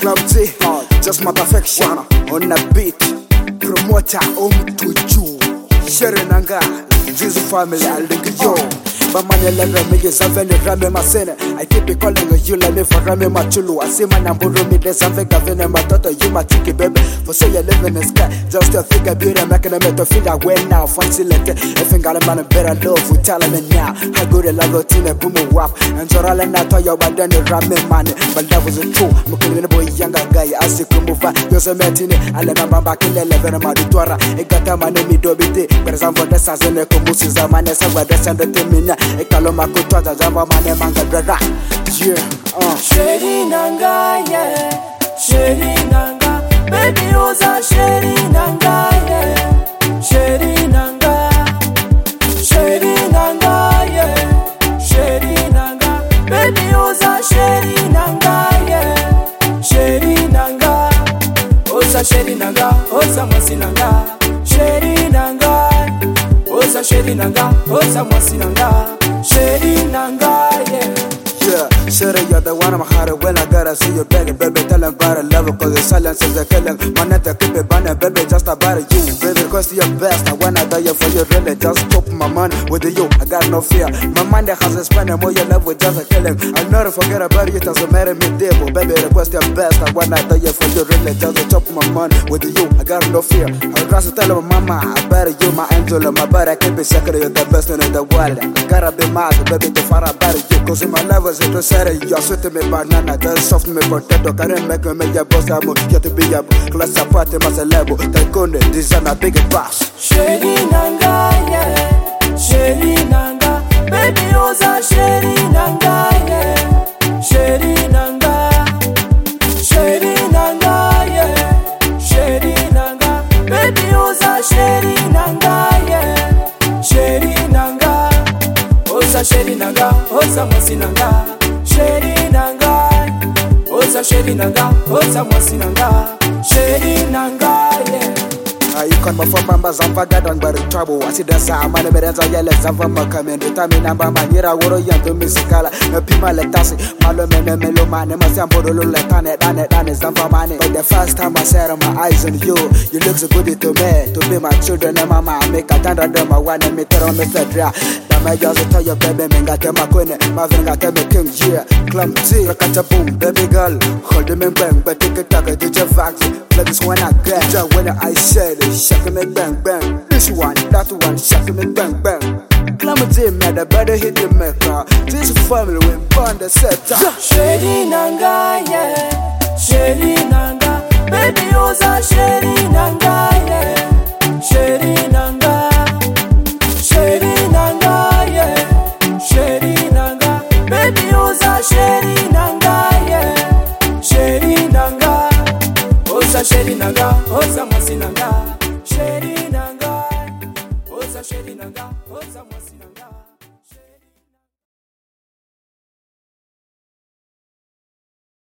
Club T, just my perfection on the beat. Promoter to you. Sharing Nanga, Jesus family, I'll link yo. But man, you let me get something to run my sinner. I keep it calling you, let me for Rami Machulu. I see my number, me, there's something governor, my daughter, you, my ticket, baby. For say you live in the sky, just to think of beauty, making a metal figure when now. Fancy letter, if you got a man, better love, we tell him now. I go to La Latina, boom, wap, and Zoral and I told you about the Rami money. But that was a true, I'm a boy, younger guy, I see Kumufa, you're a matine, and then I'm back in the 11 of Madura. I got a man, me, Dobiti, but as I'm for the Sazan, Komusis, a man, as I was the Timina. Ekaloma kutwaza zamba mane manga brada. Yeah, Sheri Nanga, yeah. Sheri Nanga, baby oza Sheri Nanga, yeah. Sheri Nanga, Sheri Nanga, yeah. Sheri Nanga, baby oza Sheri Nanga, yeah. Sheri Nanga, oza Sheri Nanga, oza mwasi Nanga. Sheri Nanga, oza Sheri Nanga, oza mwasi Nanga. Sheri Nanga, yeah, Sheri, you're the one I'm hard when I gotta see you begging, baby. Tell them about a level, cause the silence is a killing. My net, I keep it banner, baby, just about you, baby, cause you're best. I wanna die for you, really, just top my money with you. I got no fear. My mind that has a spending more your love with just a killing. I'll never forget about you, doesn't matter me, dear, baby, request your best. I wanna die for you, really, just top my money with you. I got no fear. I'll just tell my mama, I better you, my angel, my body, I keep it secret, you're the best in the world. I gotta be mad, baby, to far about you, cause in my life was it to say you're sweet me banana, just soft me potato, can't make me your boss, I'm get to be a class apart, my celebo, Taikone, design a big boss. Sheri Nanga, yeah. Sheri Nanga, baby oza Sheri Nanga, yeah. Sheri Nanga, Sheri Nanga, yeah. Sheri Nanga, baby oza Sheri Nanga, yeah. Sheri Nanga, oza Sheri Nanga, oza mwasi Nanga. Sheri Nanga, oza Sheri Nanga, oza mwasi Nanga. Sheri Nanga, yeah. You can perform Bamba Zampa Gadang Barry Trouble. I see the Sama, the Merenza Yellow Zampa Makaman, the Tamina Bamba, Yera, Woro Yanto Misicala, the Pima Letasi, Malomena Meloman, Masambo Latane, and Zampa Mane. But the first time I set my eyes on you, you look so good to me, to be my children and mama. I make a tanda them, I want to meet her on Mr. Dra. I just tell your baby, Mengata Makone, Mavengata King, yeah, Clump T, Rakata Boom, baby girl, hold them in bang, but take a tucker to your vaccine. Let this one I get, when I said it, shaking me bang bang. This one, that one, shaking me bang bang. Clump T, man, I better hit the maker. This family will burn the set. Sheri Nanga, yeah. Sheri Nanga, baby oza Sheri Nanga, yeah. Sheri Nanga, Sheri Nanga, yeah. Sheri Nanga, baby oza Sheri Nanga, yeah. Sheri Nanga, oza Sheri Nanga, oza mwasi Nanga. Sheri Nanga, oza Sheri Nanga, oza mwasi Nanga.